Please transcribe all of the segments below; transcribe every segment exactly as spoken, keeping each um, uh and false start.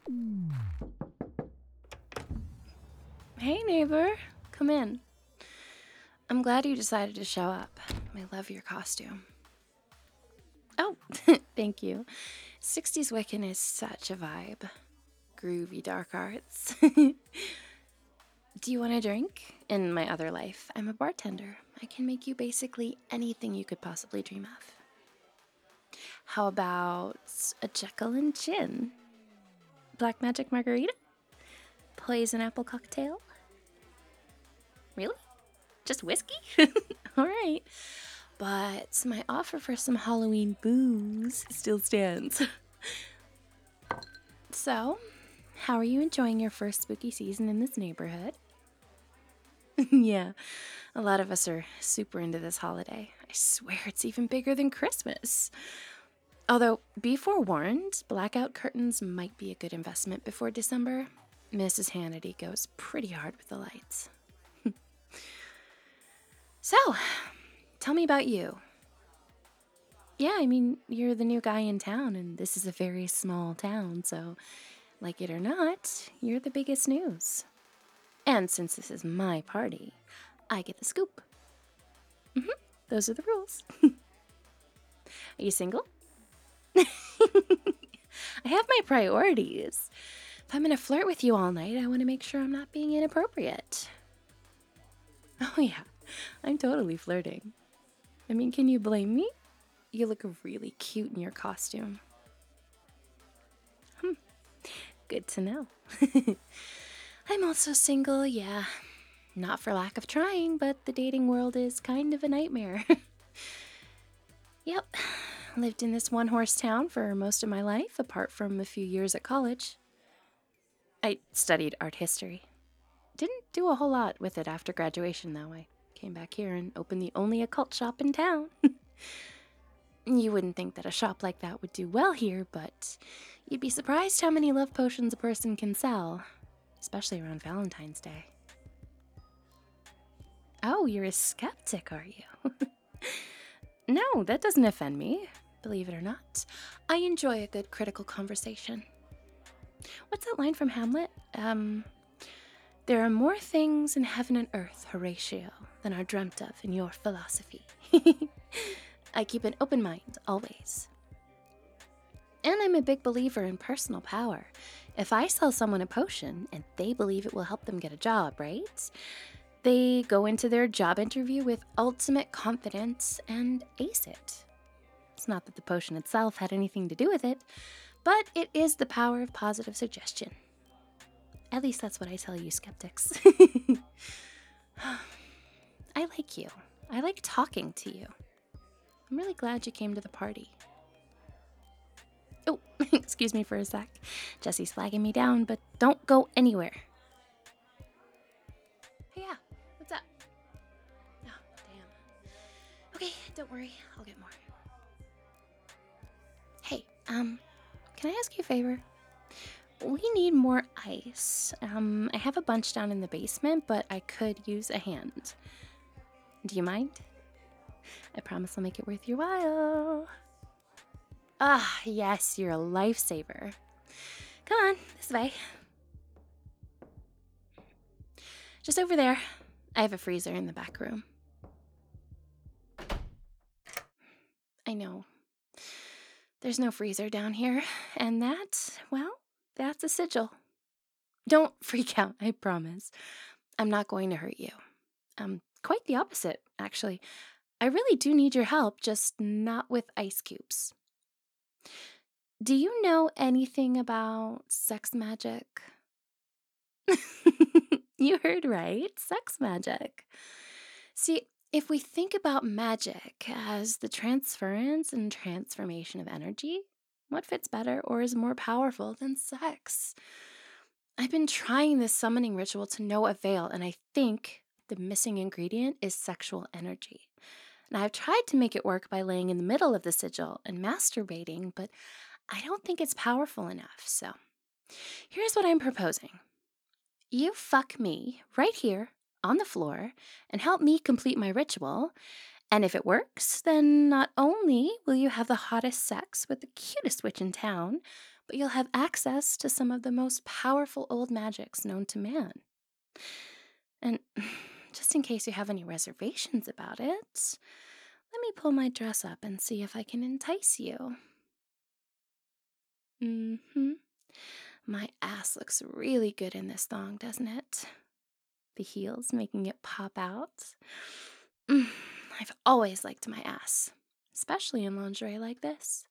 Hey, neighbor. Come in. I'm glad you decided to show up. I love your costume. Oh, thank you. sixties Wiccan is such a vibe. Groovy dark arts. Do you want a drink? In my other life, I'm a bartender. I can make you basically anything you could possibly dream of. How about a Jekyll and gin? Black magic margarita? Poison apple cocktail? Really? Just whiskey? All right. But my offer for some Halloween booze still stands. So, how are you enjoying your first spooky season in this neighborhood? Yeah, a lot of us are super into this holiday. I swear it's even bigger than Christmas. Although, be forewarned, blackout curtains might be a good investment before December. Missus Hannity goes pretty hard with the lights. So, tell me about you. Yeah, I mean, you're the new guy in town, and this is a very small town, so, like it or not, you're the biggest news. And since this is my party, I get the scoop. Mm-hmm. Those are the rules. Are you single? I have my priorities. If I'm gonna flirt with you all night, I want to make sure I'm not being inappropriate. Oh, yeah, I'm totally flirting. I mean, can you blame me? You look really cute in your costume. Hmm, good to know. I'm also single, yeah. Not for lack of trying, but the dating world is kind of a nightmare. Yep, lived in this one-horse town for most of my life, apart from a few years at college. I studied art history. Didn't do a whole lot with it after graduation, though. I came back here and opened the only occult shop in town. You wouldn't think that a shop like that would do well here, but you'd be surprised how many love potions a person can sell, especially around Valentine's Day. Oh, you're a skeptic, are you? No, that doesn't offend me, believe it or not. I enjoy a good critical conversation. What's that line from Hamlet? Um, there are more things in heaven and earth, Horatio, than are dreamt of in your philosophy. I keep an open mind, always. And I'm a big believer in personal power. If I sell someone a potion and they believe it will help them get a job, right? They go into their job interview with ultimate confidence and ace it. It's not that the potion itself had anything to do with it, but it is the power of positive suggestion. At least that's what I tell you, skeptics. I like you. I like talking to you. I'm really glad you came to the party. Oh, excuse me for a sec. Jesse's flagging me down, but don't go anywhere. Hey, yeah, what's up? Oh, damn. Okay, don't worry, I'll get more. Hey, um, can I ask you a favor? We need more ice. Um, I have a bunch down in the basement, but I could use a hand. Do you mind? I promise I'll make it worth your while. Ah, yes, you're a lifesaver. Come on, this way. Just over there. I have a freezer in the back room. I know. There's no freezer down here, and that, well, that's a sigil. Don't freak out, I promise. I'm not going to hurt you. Um, quite the opposite, actually. I really do need your help, just not with ice cubes. Do you know anything about sex magic? You heard right, sex magic. See, if we think about magic as the transference and transformation of energy, what fits better or is more powerful than sex? I've been trying this summoning ritual to no avail, and I think the missing ingredient is sexual energy. Now, I've tried to make it work by laying in the middle of the sigil and masturbating, but I don't think it's powerful enough, so here's what I'm proposing. You fuck me right here on the floor and help me complete my ritual, and if it works, then not only will you have the hottest sex with the cutest witch in town, but you'll have access to some of the most powerful old magics known to man. And just in case you have any reservations about it, let me pull my dress up and see if I can entice you. Mm-hmm. My ass looks really good in this thong, doesn't it? The heels making it pop out. Mm, I've always liked my ass, especially in lingerie like this.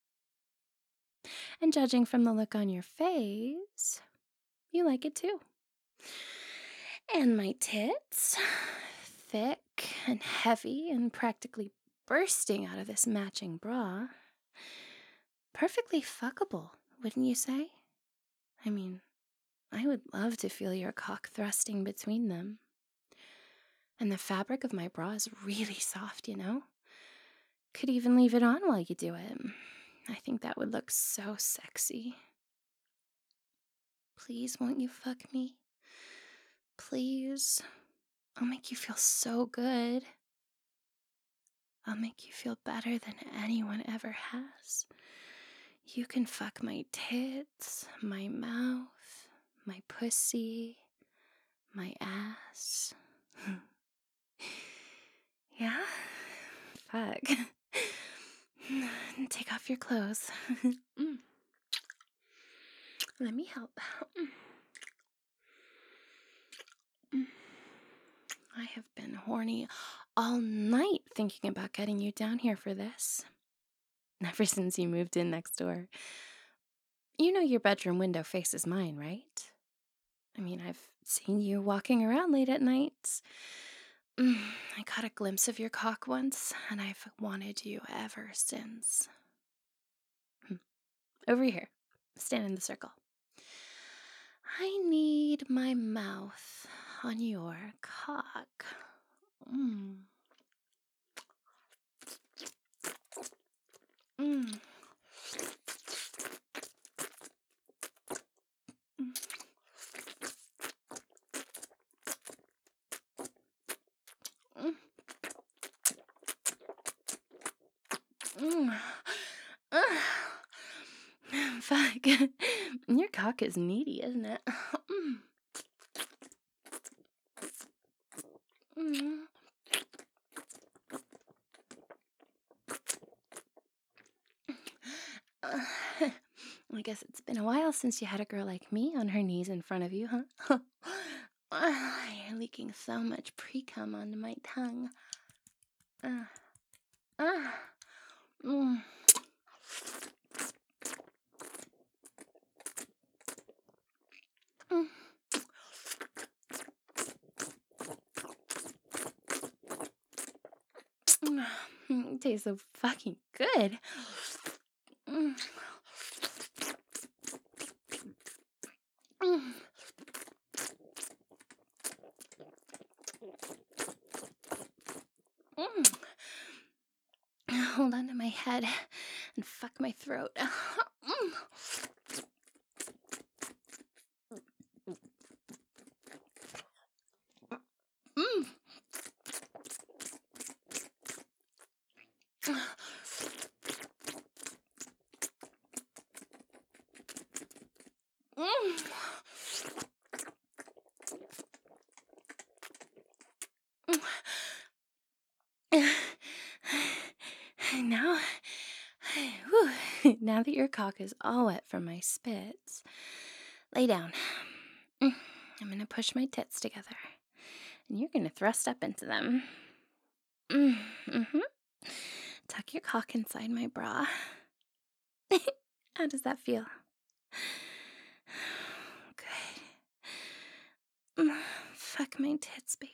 And judging from the look on your face, you like it too. And my tits, thick and heavy and practically bursting out of this matching bra. Perfectly fuckable, wouldn't you say? I mean, I would love to feel your cock thrusting between them. And the fabric of my bra is really soft, you know? Could even leave it on while you do it. I think that would look so sexy. Please, won't you fuck me? Please. I'll make you feel so good. I'll make you feel better than anyone ever has. You can fuck my tits, my mouth, my pussy, my ass. Yeah? Fuck. Take off your clothes. Mm. Let me help. Mm. I have been horny all night thinking about getting you down here for this. Ever since you moved in next door. You know your bedroom window faces mine, right? I mean, I've seen you walking around late at night. Mm, I caught a glimpse of your cock once, and I've wanted you ever since. Hmm. Over here. Stand in the circle. I need my mouth on your cock. Mm. Mm. Mm. Mm. Uh. Fuck. Your cock is needy, isn't it? Mm. Mm. Uh, I guess it's been a while since you had a girl like me on her knees in front of you, huh? Uh, you're leaking so much pre-cum onto my tongue. Uh, uh, mm. Mm. Mm, it tastes so fucking good. Mm. Mm. Mm. Hold on to my head and fuck my throat. Mm. Mm. Mm. Now, whew, now that your cock is all wet from my spits, lay down. Mm, I'm gonna push my tits together, and you're gonna thrust up into them. Mm, mm-hmm. Tuck your cock inside my bra. How does that feel? Good. Mm, fuck my tits, baby.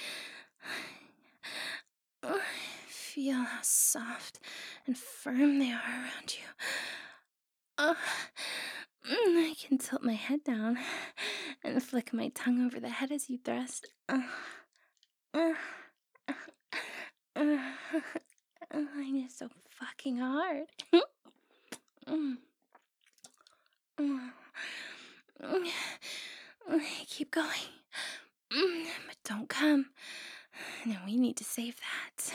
Oh, feel how soft and firm they are around you. Oh, mm, I can tilt my head down and flick my tongue over the head as you thrust. Oh, oh, oh, oh, I need so fucking hard. Mm, mm, mm, mm, keep going. Mm, but don't come. No, we need to save that.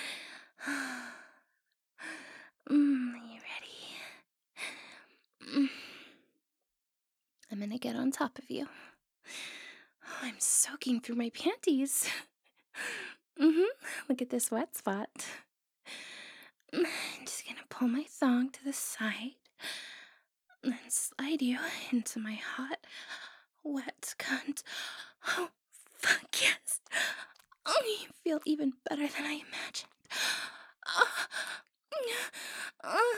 Mm, are you ready? Mm. get on top of you. Oh, I'm soaking through my panties. Mm-hmm. Look at this wet spot. I'm just gonna pull my thong to the side and then slide you into my hot, wet cunt. Oh, fuck yes. Oh, you feel even better than I imagined. Oh, oh,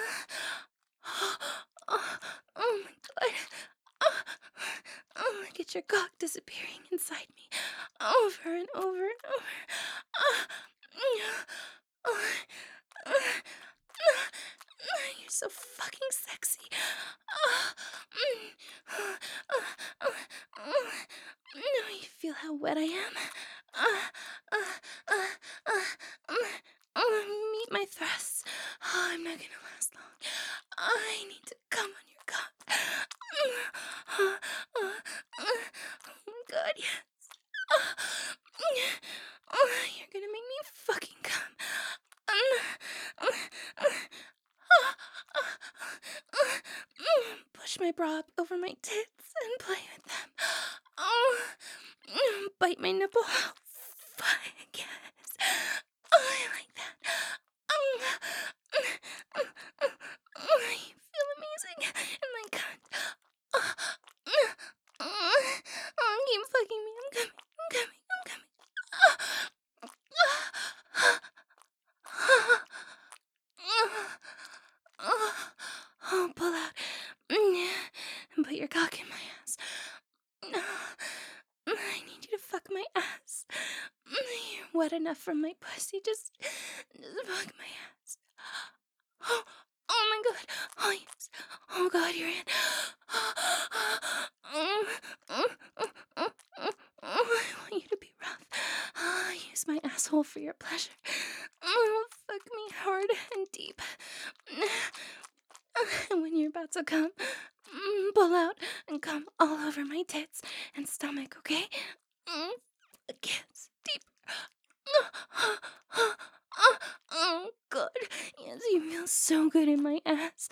oh, oh my god. Oh, oh, look at your cock disappearing inside me. Over and over and over. Oh, oh, oh, you're so fucking sexy. Oh, oh, oh, oh, oh. No, you feel how wet I am? Uh, uh, uh, uh, um, oh, meet my thrusts. Oh, I'm not gonna last long. I need to come on your cock. Oh, oh, oh my god, yes. Oh, oh, you're gonna make me fucking come. Push my bra up over my tits and play with them. Oh, bite my nipple. Fuck yes. Oh, I like that. Oh, you feel amazing in my cunt. Oh, oh, keep fucking me. I'm coming. I'm coming. I'm coming. Oh, pull out. And put your cock in my ass. I need you to fuck my ass. You're wet enough from my pussy. Just, just fuck my ass. Oh, oh my god. Oh, yes. Oh god, you're in. I want you to be rough. Use my asshole for your pleasure. Fuck me hard and deep. And when you're about to come, pull out and come all over my tits and stomach, okay? Yes, deep. Oh, God. Yes, you feel so good in my ass.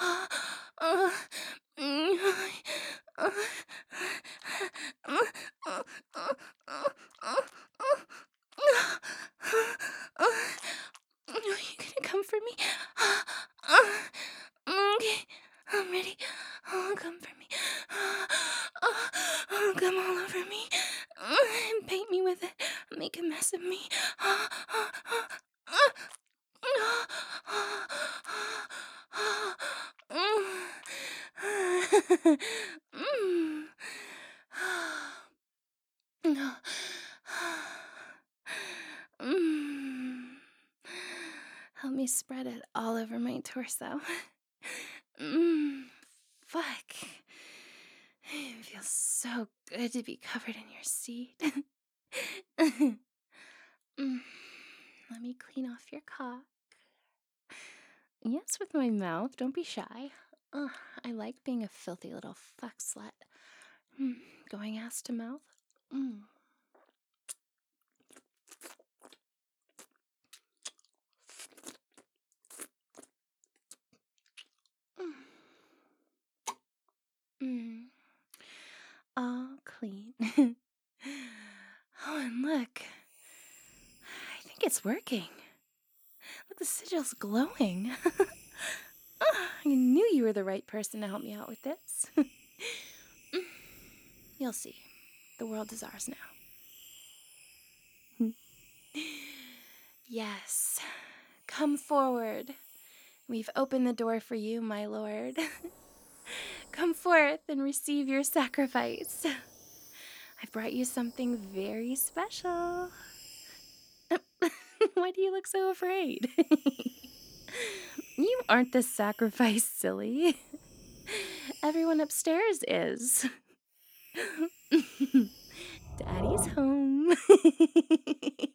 Are you gonna come for me? Okay, I'm ready. Oh, come for me. Oh, oh, come all over me. And paint me with it. Make a mess of me. Help me spread it all over my torso. Mmm, fuck. It feels so good to be covered in your seed. Mm, let me clean off your cock. Yes, with my mouth. Don't be shy. Ugh, I like being a filthy little fuck slut. Mm, going ass to mouth. Mm. Mm. All clean. Oh, and look. I think it's working. Look, the sigil's glowing. Oh, I knew you were the right person to help me out with this. You'll see. The world is ours now. Yes. Come forward. We've opened the door for you, my lord. Come forth and receive your sacrifice. I've brought you something very special. Why do you look so afraid? You aren't the sacrifice, silly. Everyone upstairs is. Daddy's home.